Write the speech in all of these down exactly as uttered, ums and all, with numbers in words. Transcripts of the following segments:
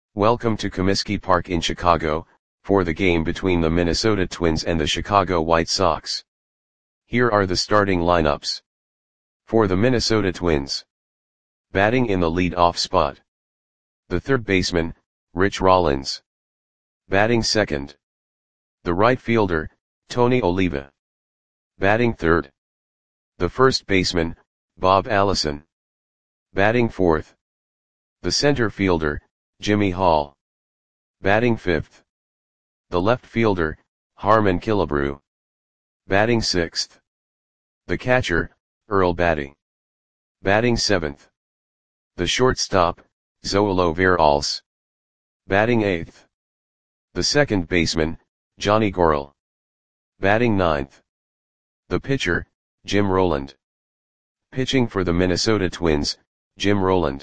Welcome to Comiskey Park in Chicago, for the game between the Minnesota Twins and the Chicago White Sox. Here are the starting lineups. For the Minnesota Twins. Batting in the lead-off spot. The third baseman, Rich Rollins. Batting second. The right fielder, Tony Oliva. Batting third. The first baseman, Bob Allison. Batting fourth. The center fielder, Jimmy Hall. Batting fifth. The left fielder, Harmon Killebrew. Batting sixth. The catcher, Earl Battey. Batting seventh. The shortstop, Zoilo Veralce. Batting eighth. The second baseman, Johnny Gorel. Batting ninth. The pitcher, Jim Rowland. Pitching for the Minnesota Twins, Jim Rowland.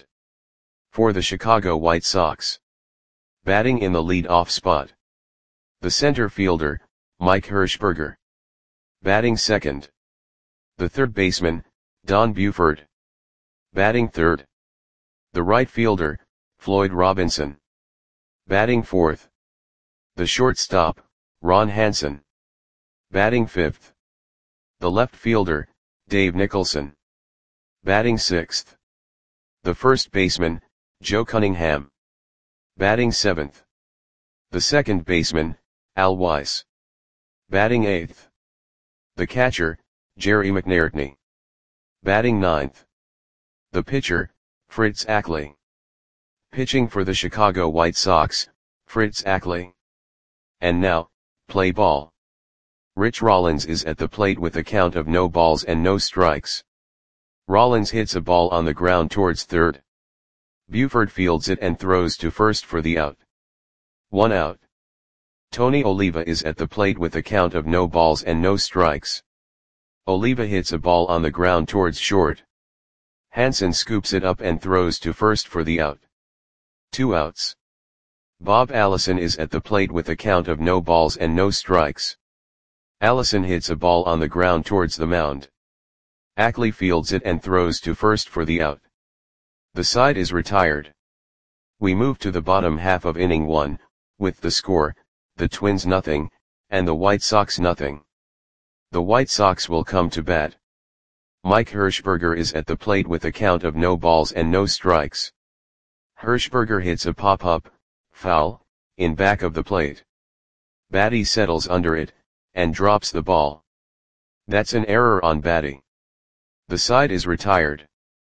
For the Chicago White Sox. Batting in the lead-off spot. The center fielder, Mike Hershberger. Batting second. The third baseman, Don Buford. Batting third. The right fielder, Floyd Robinson. Batting fourth. The shortstop, Ron Hansen. Batting fifth. The left fielder, Dave Nicholson. Batting sixth. The first baseman, Joe Cunningham. Batting seventh. The second baseman, Al Weiss. Batting eighth. The catcher, Jerry McNairtney. Batting ninth. The pitcher, Fritz Ackley. Pitching for the Chicago White Sox, Fritz Ackley. And now, play ball. Rich Rollins is at the plate with a count of no balls and no strikes. Rollins hits a ball on the ground towards third. Buford fields it and throws to first for the out. One out. Tony Oliva is at the plate with a count of no balls and no strikes. Oliva hits a ball on the ground towards short. Hansen scoops it up and throws to first for the out. Two outs. Bob Allison is at the plate with a count of no balls and no strikes. Allison hits a ball on the ground towards the mound. Ackley fields it and throws to first for the out. The side is retired. We move to the bottom half of inning one, with the score, the Twins nothing, and the White Sox nothing. The White Sox will come to bat. Mike Hershberger is at the plate with a count of no balls and no strikes. Hershberger hits a pop-up, foul, in back of the plate. Battey settles under it, and drops the ball. That's an error on Battey. The side is retired.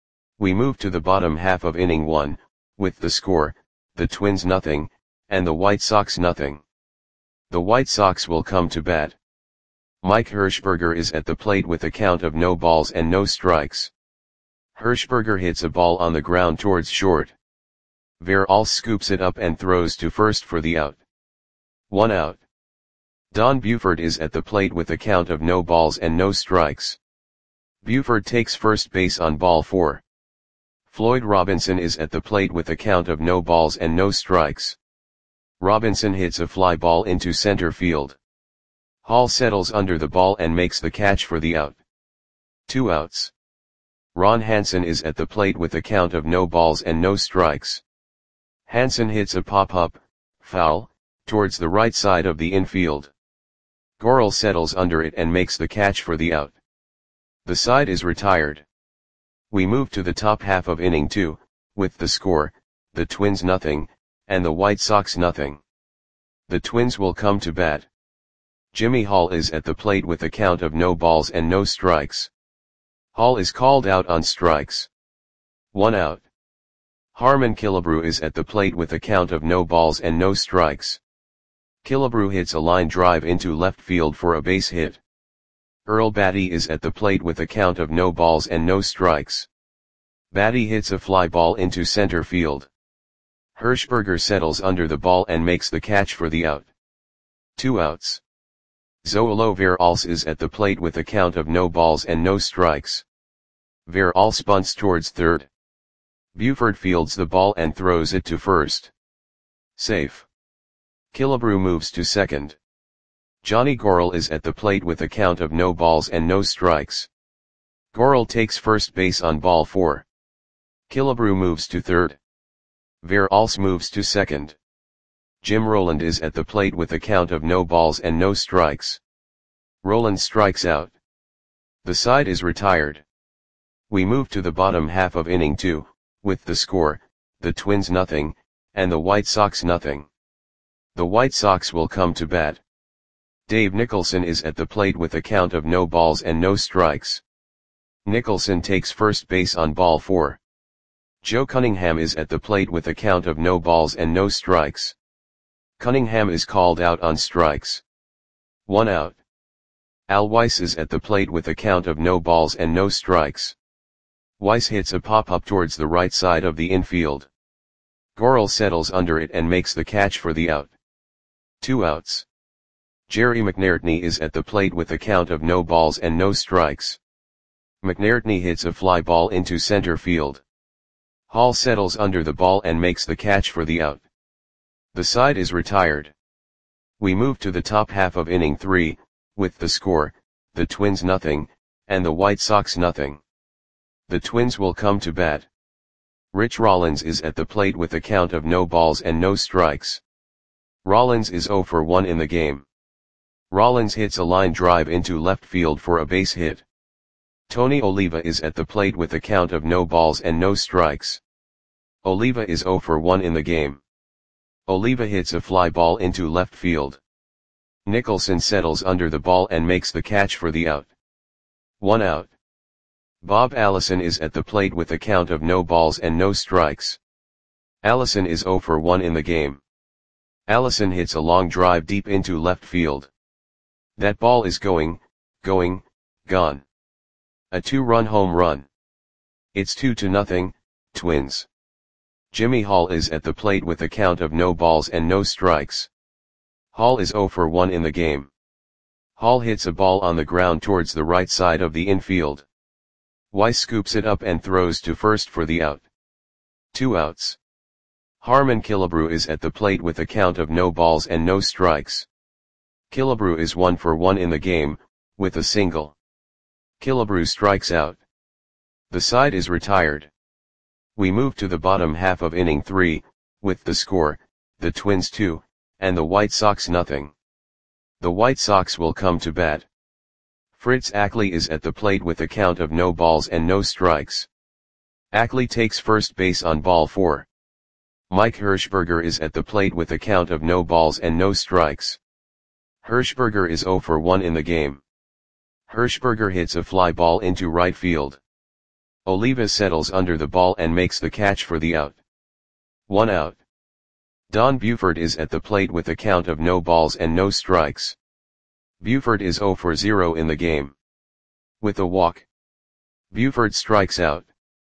We move to the bottom half of inning one, with the score, the Twins nothing, and the White Sox nothing. The White Sox will come to bat. Mike Hershberger is at the plate with a count of no balls and no strikes. Hershberger hits a ball on the ground towards short. Veralce scoops it up and throws to first for the out. One out. Don Buford is at the plate with a count of no balls and no strikes. Buford takes first base on ball four. Floyd Robinson is at the plate with a count of no balls and no strikes. Robinson hits a fly ball into center field. Hall settles under the ball and makes the catch for the out. Two outs. Ron Hansen is at the plate with a count of no balls and no strikes. Hansen hits a pop-up, foul, towards the right side of the infield. Gorel settles under it and makes the catch for the out. The side is retired. We move to the top half of inning two, with the score, the Twins nothing, and the White Sox nothing. The Twins will come to bat. Jimmy Hall is at the plate with a count of no balls and no strikes. Hall is called out on strikes. One out. Harmon Killebrew is at the plate with a count of no balls and no strikes. Killebrew hits a line drive into left field for a base hit. Earl Battey is at the plate with a count of no balls and no strikes. Battey hits a fly ball into center field. Hershberger settles under the ball and makes the catch for the out. Two outs. Zoilo Veralce is at the plate with a count of no balls and no strikes. Veralce bunts towards third. Buford fields the ball and throws it to first. Safe. Killebrew moves to second. Johnny Gorel is at the plate with a count of no balls and no strikes. Gorel takes first base on ball four. Killebrew moves to third. Verhulst moves to second. Jim Roland is at the plate with a count of no balls and no strikes. Roland strikes out. The side is retired. We move to the bottom half of inning two, with the score, the Twins nothing, and the White Sox nothing. The White Sox will come to bat. Dave Nicholson is at the plate with a count of no balls and no strikes. Nicholson takes first base on ball four. Joe Cunningham is at the plate with a count of no balls and no strikes. Cunningham is called out on strikes. One out. Al Weiss is at the plate with a count of no balls and no strikes. Weiss hits a pop-up towards the right side of the infield. Gorel settles under it and makes the catch for the out. Two outs. Jerry McNairtney is at the plate with a count of no balls and no strikes. McNairtney hits a fly ball into center field. Hall settles under the ball and makes the catch for the out. The side is retired. We move to the top half of inning three, with the score, the Twins nothing, and the White Sox nothing. The Twins will come to bat. Rich Rollins is at the plate with a count of no balls and no strikes. Rollins is oh for one in the game. Rollins hits a line drive into left field for a base hit. Tony Oliva is at the plate with a count of no balls and no strikes. Oliva is oh for one in the game. Oliva hits a fly ball into left field. Nicholson settles under the ball and makes the catch for the out. One out. Bob Allison is at the plate with a count of no balls and no strikes. Allison is oh for one in the game. Allison hits a long drive deep into left field. That ball is going, going, gone. A two-run home run. It's two to nothing, Twins. Jimmy Hall is at the plate with a count of no balls and no strikes. Hall is oh for one in the game. Hall hits a ball on the ground towards the right side of the infield. Weiss scoops it up and throws to first for the out. Two outs. Harmon Killebrew is at the plate with a count of no balls and no strikes. Killebrew is one for one in the game, with a single. Killebrew strikes out. The side is retired. We move to the bottom half of inning three, with the score, the Twins two, and the White Sox nothing. The White Sox will come to bat. Fritz Ackley is at the plate with a count of no balls and no strikes. Ackley takes first base on ball four. Mike Hirschberger is at the plate with a count of no balls and no strikes. Hirschberger is oh for one in the game. Hirschberger hits a fly ball into right field. Oliva settles under the ball and makes the catch for the out. One out. Don Buford is at the plate with a count of no balls and no strikes. Buford is oh for zero in the game. With a walk. Buford strikes out.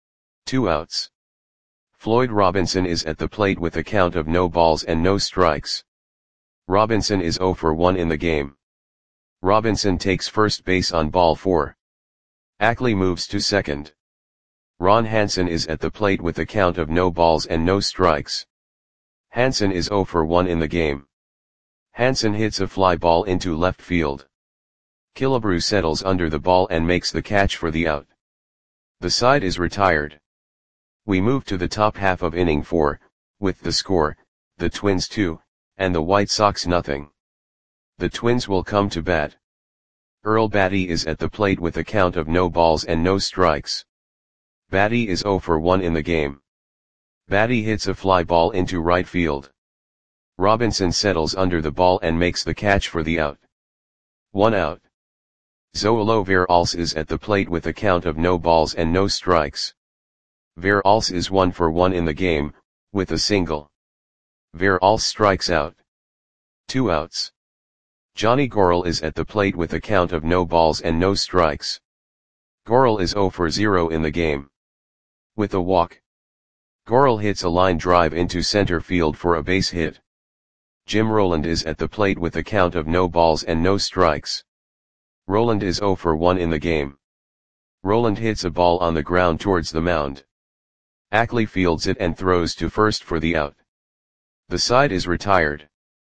Two outs. Floyd Robinson is at the plate with a count of no balls and no strikes. Robinson is oh for one in the game. Robinson takes first base on ball four. Ackley moves to second. Ron Hansen is at the plate with a count of no balls and no strikes. Hansen is oh for one in the game. Hansen hits a fly ball into left field. Killebrew settles under the ball and makes the catch for the out. The side is retired. We move to the top half of inning four, with the score, the Twins two, and the White Sox nothing. The Twins will come to bat. Earl Batty is at the plate with a count of no balls and no strikes. Batty is oh for one in the game. Batty hits a fly ball into right field. Robinson settles under the ball and makes the catch for the out. One out. Zoilo Verhulst is at the plate with a count of no balls and no strikes. Verhulst is one for one in the game, with a single. Verhulst strikes out. Two outs. Johnny Gorel is at the plate with a count of no balls and no strikes. Gorel is oh for zero in the game. With a walk. Gorel hits a line drive into center field for a base hit. Jim Roland is at the plate with a count of no balls and no strikes. Roland is oh for one in the game. Roland hits a ball on the ground towards the mound. Ackley fields it and throws to first for the out. The side is retired.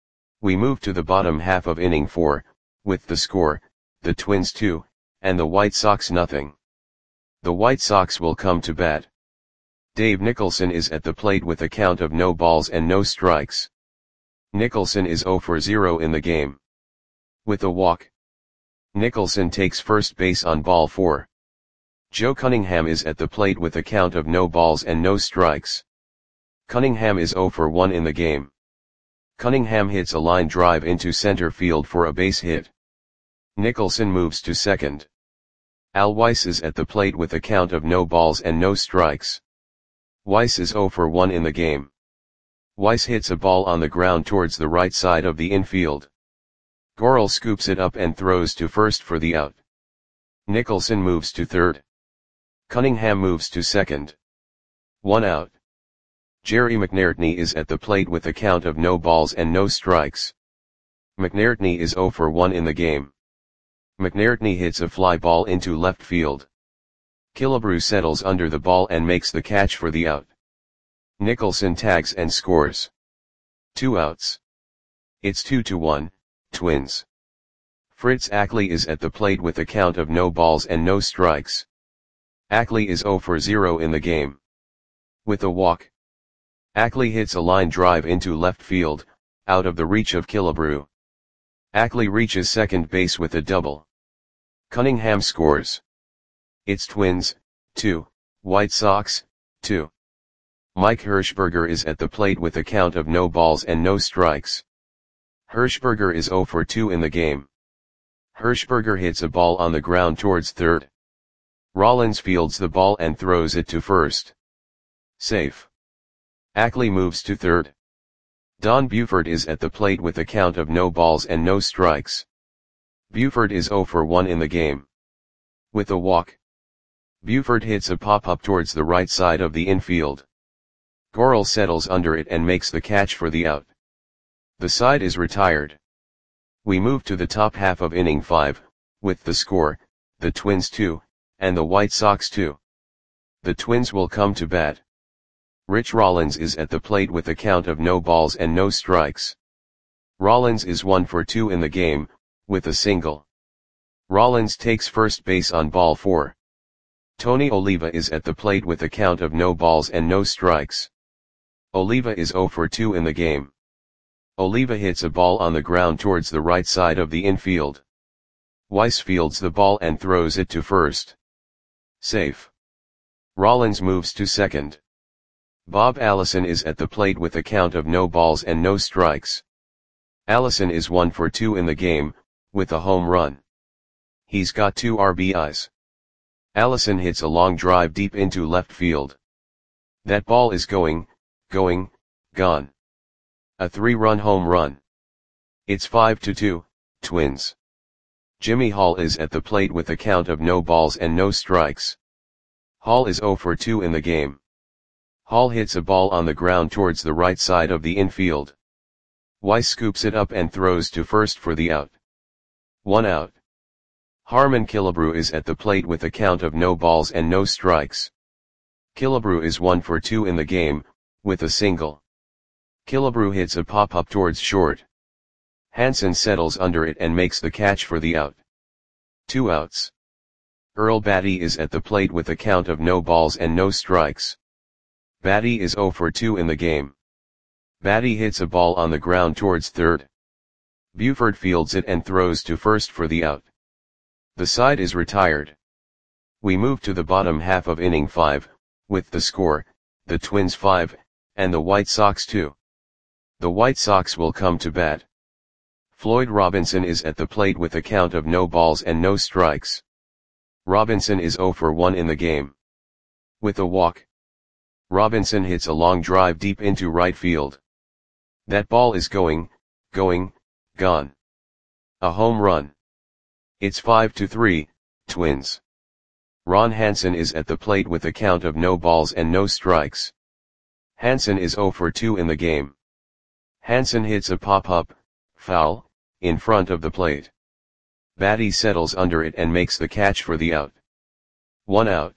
We move to the bottom half of inning four, with the score, the Twins two, and the White Sox nothing. The White Sox will come to bat. Dave Nicholson is at the plate with a count of no balls and no strikes. Nicholson is zero for zero in the game. With a walk, Nicholson takes first base on ball four. Joe Cunningham is at the plate with a count of no balls and no strikes. Cunningham is zero for one in the game. Cunningham hits a line drive into center field for a base hit. Nicholson moves to second. Al Weiss is at the plate with a count of no balls and no strikes. Weiss is zero for one in the game. Weiss hits a ball on the ground towards the right side of the infield. Gorel scoops it up and throws to first for the out. Nicholson moves to third. Cunningham moves to second. One out. Jerry McNairtney is at the plate with a count of no balls and no strikes. McNairtney is zero for one in the game. McNairtney hits a fly ball into left field. Killebrew settles under the ball and makes the catch for the out. Nicholson tags and scores. Two outs. It's two to one, Twins. Fritz Ackley is at the plate with a count of no balls and no strikes. Ackley is zero for zero in the game. With a walk, Ackley hits a line drive into left field, out of the reach of Killebrew. Ackley reaches second base with a double. Cunningham scores. It's Twins, two, White Sox, two. Mike Hirschberger is at the plate with a count of no balls and no strikes. Hirschberger is zero for two in the game. Hirschberger hits a ball on the ground towards third. Rollins fields the ball and throws it to first. Safe. Ackley moves to third. Don Buford is at the plate with a count of no balls and no strikes. Buford is zero for one in the game. With a walk, Buford hits a pop-up towards the right side of the infield. Gorel settles under it and makes the catch for the out. The side is retired. We move to the top half of inning five, with the score, the Twins two, and the White Sox two. The Twins will come to bat. Rich Rollins is at the plate with a count of no balls and no strikes. Rollins is one for two in the game, with a single. Rollins takes first base on ball four. Tony Oliva is at the plate with a count of no balls and no strikes. Oliva is zero for two in the game. Oliva hits a ball on the ground towards the right side of the infield. Weiss fields the ball and throws it to first. Safe. Rollins moves to second. Bob Allison is at the plate with a count of no balls and no strikes. Allison is one for two in the game, with a home run. He's got two R B Is. Allison hits a long drive deep into left field. That ball is going, going, gone. A three-run home run. It's five to two, Twins. Jimmy Hall is at the plate with a count of no balls and no strikes. Hall is zero for two in the game. Hall hits a ball on the ground towards the right side of the infield. Weiss scoops it up and throws to first for the out. One out. Harmon Killebrew is at the plate with a count of no balls and no strikes. Killebrew is one for two in the game, with a single. Killebrew hits a pop-up towards short. Hansen settles under it and makes the catch for the out. Two outs. Earl Batty is at the plate with a count of no balls and no strikes. Batty is zero for two in the game. Batty hits a ball on the ground towards third. Buford fields it and throws to first for the out. The side is retired. We move to the bottom half of inning five, with the score, the Twins five, and the White Sox two. The White Sox will come to bat. Floyd Robinson is at the plate with a count of no balls and no strikes. Robinson is zero for one in the game. With a walk, Robinson hits a long drive deep into right field. That ball is going, going, gone. A home run. It's five to three, Twins. Ron Hansen is at the plate with a count of no balls and no strikes. Hansen is zero for two in the game. Hansen hits a pop-up, foul, in front of the plate. Batty settles under it and makes the catch for the out. One out.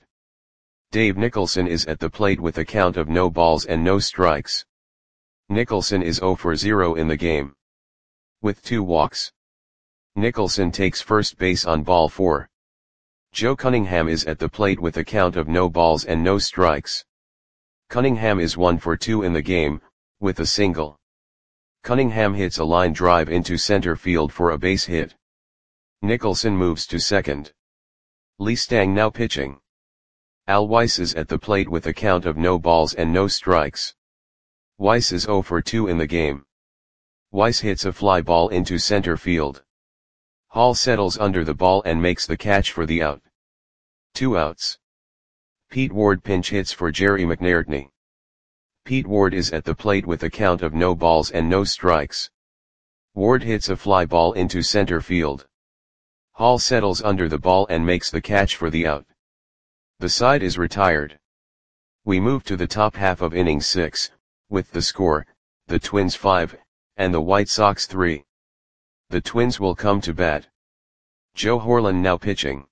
Dave Nicholson is at the plate with a count of no balls and no strikes. Nicholson is zero for zero in the game. With two walks, Nicholson takes first base on ball four. Joe Cunningham is at the plate with a count of no balls and no strikes. Cunningham is one for two in the game, with a single. Cunningham hits a line drive into center field for a base hit. Nicholson moves to second. Lee Stang now pitching. Al Weiss is at the plate with a count of no balls and no strikes. Weiss is zero for two in the game. Weiss hits a fly ball into center field. Hall settles under the ball and makes the catch for the out. Two outs. Pete Ward pinch hits for Jerry McNairtney. Pete Ward is at the plate with a count of no balls and no strikes. Ward hits a fly ball into center field. Hall settles under the ball and makes the catch for the out. The side is retired. We move to the top half of inning six, with the score, the Twins five, and the White Sox three. The Twins will come to bat. Joe Horlen now pitching.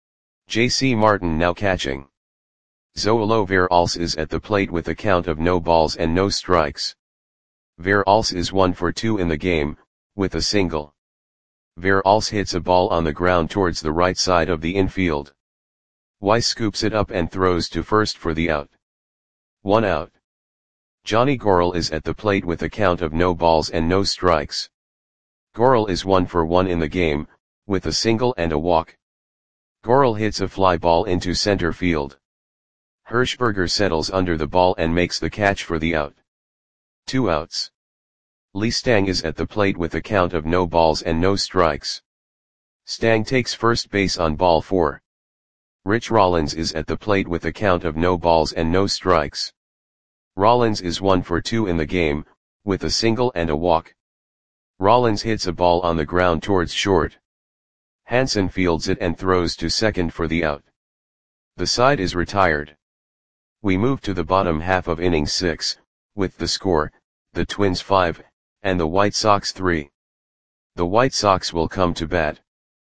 J C Martin now catching. Zoilo Veralce is at the plate with a count of no balls and no strikes. Veralce is one for two in the game, with a single. Veralce hits a ball on the ground towards the right side of the infield. Weiss scoops it up and throws to first for the out. One out. Johnny Gorel is at the plate with a count of no balls and no strikes. Gorel is one for one in the game, with a single and a walk. Gorel hits a fly ball into center field. Hirschberger settles under the ball and makes the catch for the out. Two outs. Lee Stang is at the plate with a count of no balls and no strikes. Stang takes first base on ball four. Rich Rollins is at the plate with a count of no balls and no strikes. Rollins is one for two in the game, with a single and a walk. Rollins hits a ball on the ground towards short. Hansen fields it and throws to second for the out. The side is retired. We move to the bottom half of inning six, with the score, the Twins five, and the White Sox three. The White Sox will come to bat.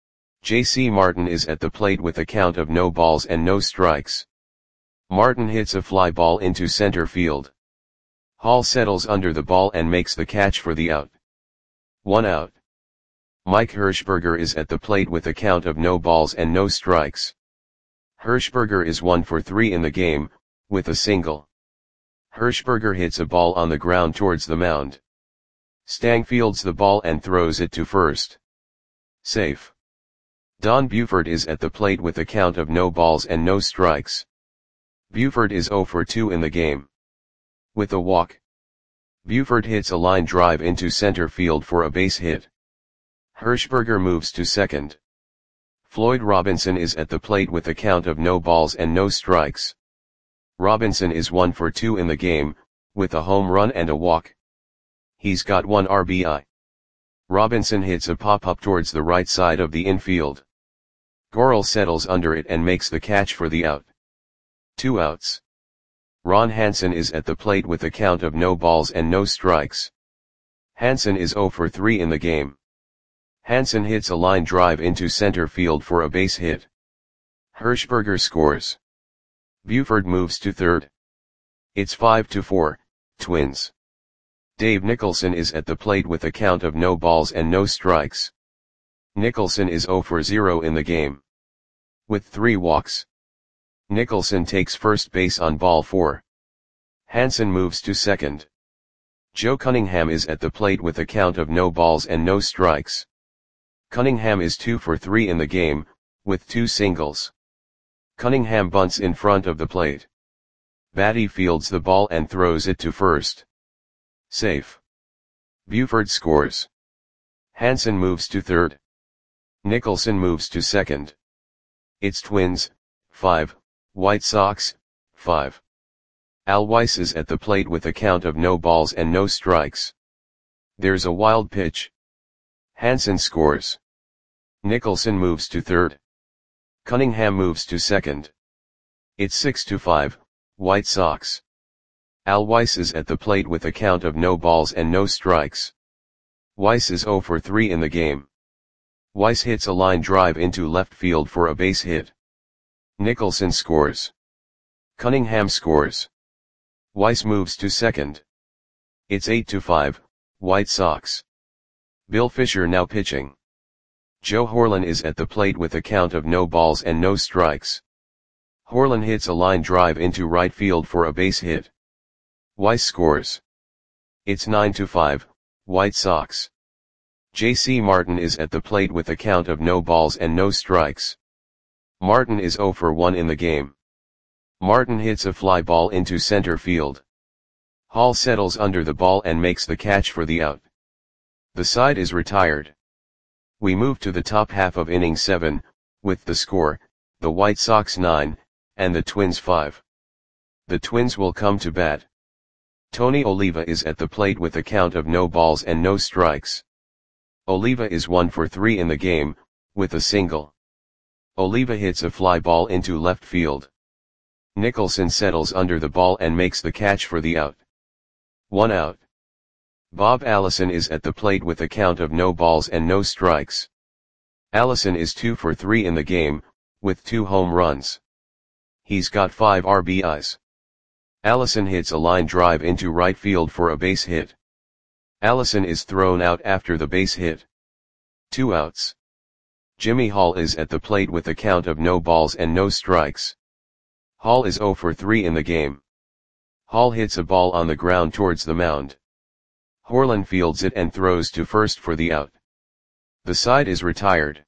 J C Martin is at the plate with a count of no balls and no strikes. Martin hits a fly ball into center field. Hall settles under the ball and makes the catch for the out. One out. Mike Hirschberger is at the plate with a count of no balls and no strikes. Hirschberger is one for three in the game, with a single. Hirschberger hits a ball on the ground towards the mound. Stang fields the ball and throws it to first. Safe. Don Buford is at the plate with a count of no balls and no strikes. Buford is zero for two in the game. With a walk. Buford hits a line drive into center field for a base hit. Hirschberger moves to second. Floyd Robinson is at the plate with a count of no balls and no strikes. Robinson is one for two in the game, with a home run and a walk. He's got one R B I. Robinson hits a pop-up towards the right side of the infield. Gorel settles under it and makes the catch for the out. Two outs. Ron Hansen is at the plate with a count of no balls and no strikes. Hansen is zero for three in the game. Hansen hits a line drive into center field for a base hit. Hirschberger scores. Buford moves to third. It's five to four, Twins. Dave Nicholson is at the plate with a count of no balls and no strikes. Nicholson is zero for zero in the game. With three walks. Nicholson takes first base on ball four. Hansen moves to second. Joe Cunningham is at the plate with a count of no balls and no strikes. Cunningham is two for three in the game, with two singles. Cunningham bunts in front of the plate. Batty fields the ball and throws it to first. Safe. Buford scores. Hansen moves to third. Nicholson moves to second. It's Twins, five, White Sox, five. Al Weiss is at the plate with a count of no balls and no strikes. There's a wild pitch. Hansen scores. Nicholson moves to third. Cunningham moves to second. It's six to five, White Sox. Al Weiss is at the plate with a count of no balls and no strikes. Weiss is zero for three in the game. Weiss hits a line drive into left field for a base hit. Nicholson scores. Cunningham scores. Weiss moves to second. It's eight to five, White Sox. Bill Fisher now pitching. Joe Horlen is at the plate with a count of no balls and no strikes. Horlen hits a line drive into right field for a base hit. Weiss scores. It's nine to five, White Sox. J C Martin is at the plate with a count of no balls and no strikes. Martin is zero for one in the game. Martin hits a fly ball into center field. Hall settles under the ball and makes the catch for the out. The side is retired. We move to the top half of inning seven, with the score, the White Sox nine, and the Twins five. The Twins will come to bat. Tony Oliva is at the plate with a count of no balls and no strikes. Oliva is one for three in the game, with a single. Oliva hits a fly ball into left field. Nicholson settles under the ball and makes the catch for the out. One out. Bob Allison is at the plate with a count of no balls and no strikes. Allison is two for three in the game, with two home runs. He's got five R B Is. Allison hits a line drive into right field for a base hit. Allison is thrown out after the base hit. Two outs. Jimmy Hall is at the plate with a count of no balls and no strikes. Hall is zero for three in the game. Hall hits a ball on the ground towards the mound. Horlen fields it and throws to first for the out. The side is retired.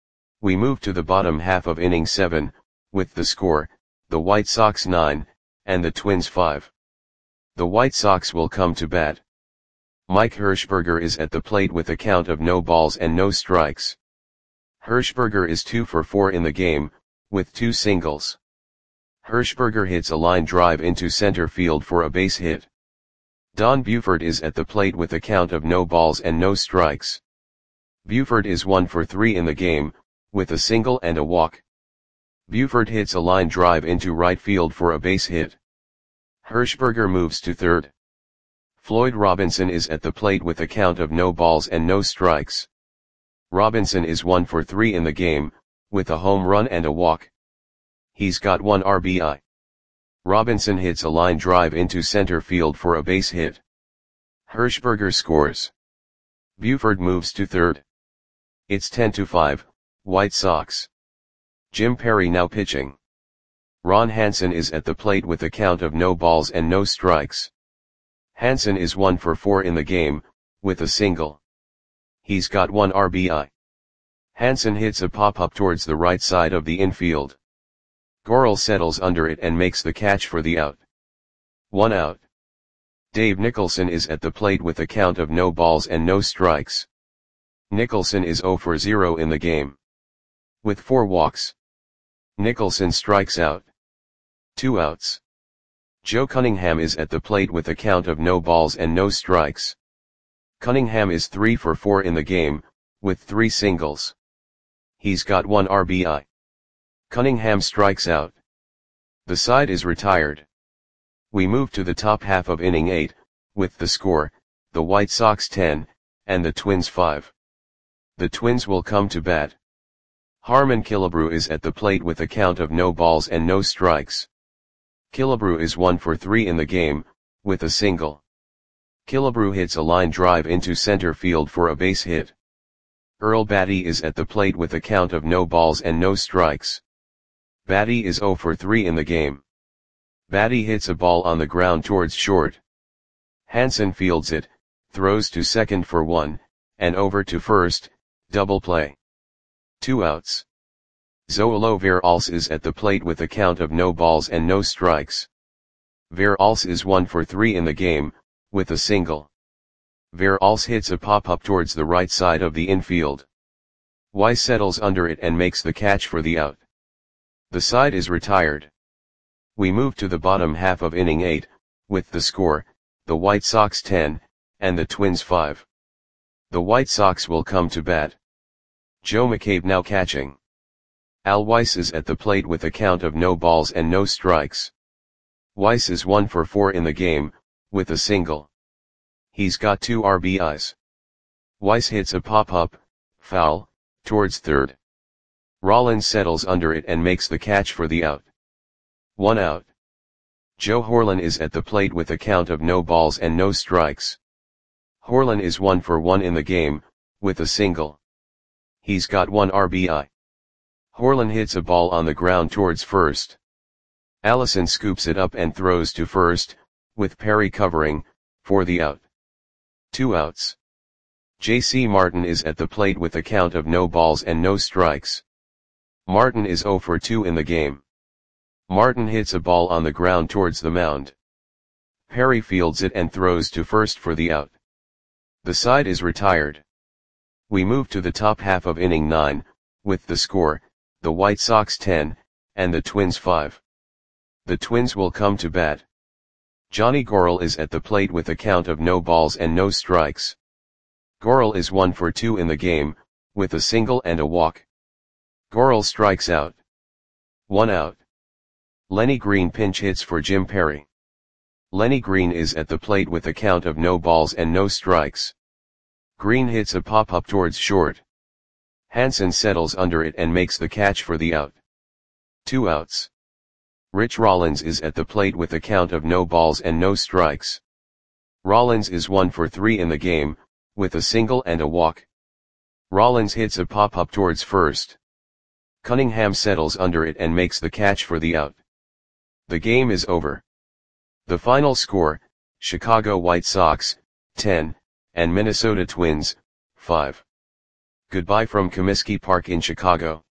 We move to the bottom half of inning seven, with the score, the White Sox nine, and the Twins five. The White Sox will come to bat. Mike Hirschberger is at the plate with a count of no balls and no strikes. Hirschberger is two for four in the game, with two singles. Hirschberger hits a line drive into center field for a base hit. Don Buford is at the plate with a count of no balls and no strikes. Buford is one for three in the game, with a single and a walk. Buford hits a line drive into right field for a base hit. Hirschberger moves to third. Floyd Robinson is at the plate with a count of no balls and no strikes. Robinson is one for three in the game, with a home run and a walk. He's got one R B I. Robinson hits a line drive into center field for a base hit. Hirschberger scores. Buford moves to third. It's ten to five, White Sox. Jim Perry now pitching. Ron Hansen is at the plate with a count of no balls and no strikes. Hansen is one for four in the game, with a single. He's got one R B I. Hansen hits a pop-up towards the right side of the infield. Gorel settles under it and makes the catch for the out. One out. Dave Nicholson is at the plate with a count of no balls and no strikes. Nicholson is zero for zero in the game. With four walks. Nicholson strikes out. Two outs. Joe Cunningham is at the plate with a count of no balls and no strikes. Cunningham is three for four in the game, with three singles. He's got one R B I. Cunningham strikes out. The side is retired. We move to the top half of inning eight, with the score, the White Sox ten, and the Twins five. The Twins will come to bat. Harmon Killebrew is at the plate with a count of no balls and no strikes. Killebrew is one for three in the game, with a single. Killebrew hits a line drive into center field for a base hit. Earl Batty is at the plate with a count of no balls and no strikes. Batty is zero for three in the game. Batty hits a ball on the ground towards short. Hansen fields it, throws to second for one, and over to first, double play. Two outs. Zoilo Veralce is at the plate with a count of no balls and no strikes. Veralce is one for three in the game, with a single. Veralce hits a pop-up towards the right side of the infield. Weiss settles under it and makes the catch for the out. The side is retired. We move to the bottom half of inning eight, with the score, the White Sox ten, and the Twins five. The White Sox will come to bat. Joe McCabe now catching. Al Weiss is at the plate with a count of no balls and no strikes. Weiss is one for four in the game, with a single. He's got two R B Is. Weiss hits a pop-up, foul, towards third. Rollins settles under it and makes the catch for the out. One out. Joe Horlen is at the plate with a count of no balls and no strikes. Horlen is one for one in the game, with a single. He's got one R B I. Horlen hits a ball on the ground towards first. Allison scoops it up and throws to first, with Perry covering, for the out. Two outs. J C Martin is at the plate with a count of no balls and no strikes. Martin is oh for two in the game. Martin hits a ball on the ground towards the mound. Perry fields it and throws to first for the out. The side is retired. We move to the top half of inning nine, with the score, the White Sox ten, and the Twins five. The Twins will come to bat. Johnny Gorel is at the plate with a count of no balls and no strikes. Gorel is one for two in the game, with a single and a walk. Gorel strikes out. One out. Lenny Green pinch hits for Jim Perry. Lenny Green is at the plate with a count of no balls and no strikes. Green hits a pop-up towards short. Hansen settles under it and makes the catch for the out. Two outs. Rich Rollins is at the plate with a count of no balls and no strikes. Rollins is one for three in the game, with a single and a walk. Rollins hits a pop-up towards first. Cunningham settles under it and makes the catch for the out. The game is over. The final score, Chicago White Sox, ten, and Minnesota Twins, five. Goodbye from Comiskey Park in Chicago.